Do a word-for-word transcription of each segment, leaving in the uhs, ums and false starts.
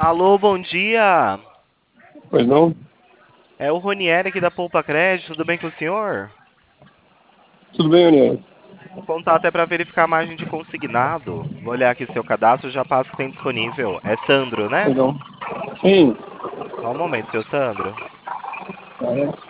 Alô, bom dia. Pois não? É o Ronieri aqui da Poupa Crédito. Tudo bem com o senhor? Tudo bem, União? O contato é para verificar a margem de consignado. Vou olhar aqui seu cadastro, já passo que tem disponível. É Sandro, né? Pois não? Sim. Só um momento, seu Sandro. É.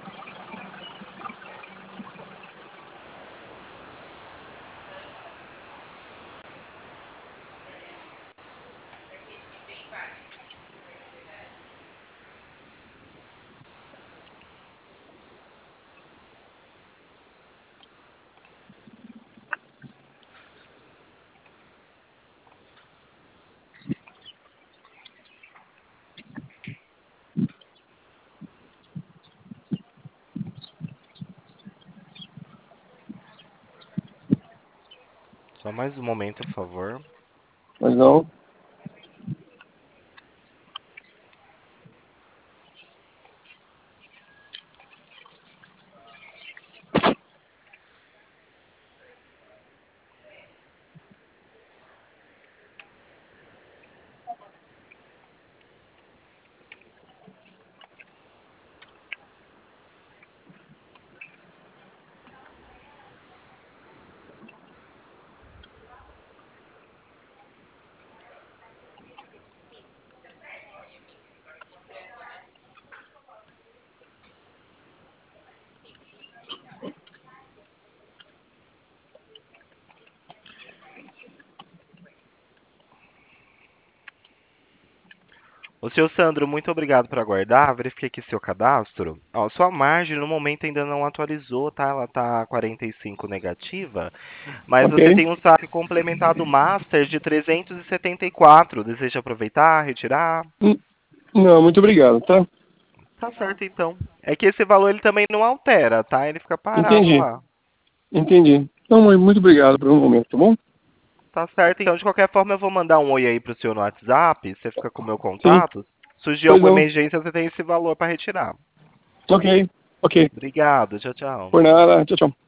Só mais um momento, por favor. Pois não? Ô, seu Sandro, muito obrigado por aguardar. Verifiquei aqui seu cadastro. Ó, sua margem no momento ainda não atualizou, tá? Ela tá quarenta e cinco negativa, mas Ok. você tem um saque complementado Master de trezentos e setenta e quatro. Deseja aproveitar, retirar? Hum, Não, muito obrigado, tá? Tá certo, então. É que esse valor ele também não altera, tá? Ele fica parado Entendi. lá. Entendi. Então, mãe, muito obrigado por um momento, tá bom? Tá certo, então. De qualquer forma, eu vou mandar um oi aí pro senhor no WhatsApp. Você fica com o meu Sim. contato. Surgir Pois alguma não? emergência, você tem esse valor para retirar. Ok. Ok. Obrigado. Tchau, tchau. Por nada. Tchau, tchau.